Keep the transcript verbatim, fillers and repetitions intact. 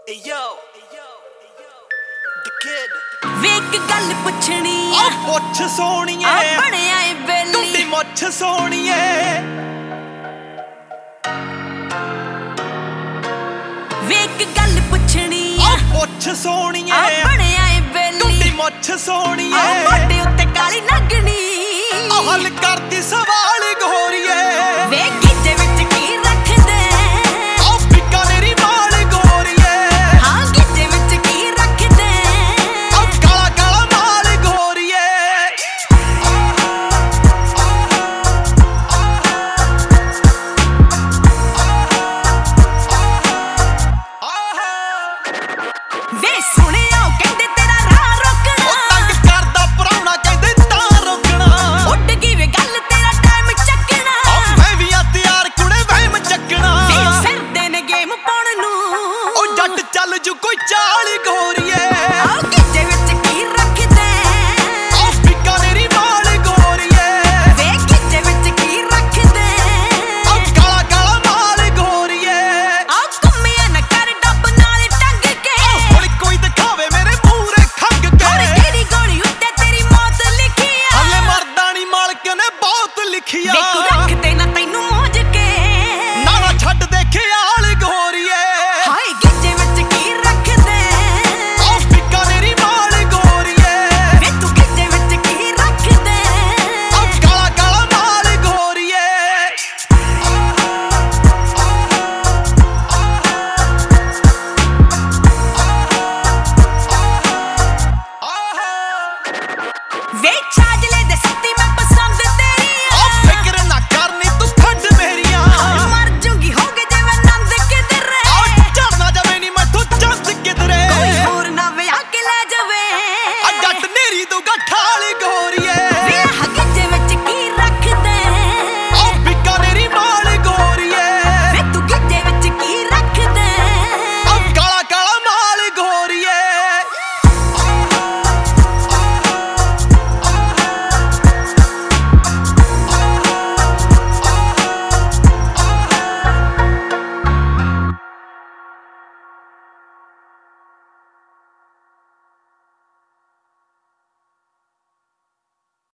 ਵੇਖ ਗੱਲ ਪੁੱਛਣੀ ਆ ਪੁੱਛ ਸੋਣੀਏ ਆ ਬਣਿਆ ਏ ਬੇਲੀ ਟੁੱਟੀ ਮੁੱਛ ਸੋਣੀਏ ਵੇਖ ਗੱਲ ਪੁੱਛਣੀ ਆ ਪੁੱਛ ਸੋਣੀਏ ਆ ਬਣਿਆ ਏ ਬੇਲੀ ਟੁੱਟੀ ਮੁੱਛ ਸੋਣੀਏ ਆ ਮੋਢੇ ਉੱਤੇ ਕਾਲੀ ਨਗਣੀ ਆ ਹੱਲ ਕਰਦੀ ਸਵਾਲ ਗੋਰੀਏ ਵੇਖ ਗਿੱਜੇ ਵਿੱਚ ਕੀ ਰੱਖਦੇ ਆ ਫਿੱਕਾ ਮੇਰੀ ਵਾਲ ਗੋਰੀਏ ਹਾਂ ਗਿੱਜੇ ਵਿੱਚ ਕੀ ਰੱਖਦੇ ਆ ਕਾਲਾ ਕਾਲਾ ਮਾਲ ਗੋਰੀਏ ਵੇ ਸੁਣਿਆ ਕਹਿੰਦੇ ਤੇਰਾ ਰਾਹ ਰੋਕਣਾ ਉਹ ਤੰਗ ਕਰਦਾ ਪਰਾਉਣਾ ਕਹਿੰਦੇ ਤਾਂ ਰੋਕਣਾ ਉੱਡ ਗਈ ਵੇ ਗੱਲ ਤੇਰਾ ਟਾਈਮ ਚੱਕਣਾ ਆ ਮੈਂ ਵੀ ਆ ਤਿਆਰ ਕੁੜੇ ਵਹਿਮ ਚੱਕਣਾ ਵੇ ਫਿਰਦੇ ਨੇ ਗੇਮ ਪਾਉਣ ਨੂੰ ਉਹ ਜੱਟ ਚੱਲ ਜੂ ਕੋਈ ਚਾਲ ਗੋਰੀਏ ਆ ਗਿੱਜੇ ਵਿੱਚ ਕੀ ਰੱਖਦੇ ਆ ਫਿੱਕਾ ਮੇਰੀ ਵਾਲ ਗੋਰੀਏ ਵੇ ਗਿੱਜੇ ਵਿੱਚ ਕੀ ਰੱਖਦੇ ਆ ਕਾਲਾ ਕਾਲਾ ਮਾਲ ਗੋਰੀਏ ਆ ਘੁੰਮਿਆ ਨਾ ਕਰ ਡੱਬ ਨਾਲ ਟੰਗ ਕੇ ਹੁਣ ਕੋਈ ਦਿਖਾਵੇ ਮੇਰੇ ਮੂਹਰੇ ਖੰਗ ਹੋਰ ਕੇ ਕਿਹੜੀ ਗੋਲੀ ਉੱਤੇ ਤੇਰੀ ਮੌਤ ਲਿਖੀ ਆ ਹਲੇ ਮਰਦਾਂ ਨੀ ਮਾਲਕ ਨੇ ਬਹੁਤ ਲਿਖਿਆ ਵੇ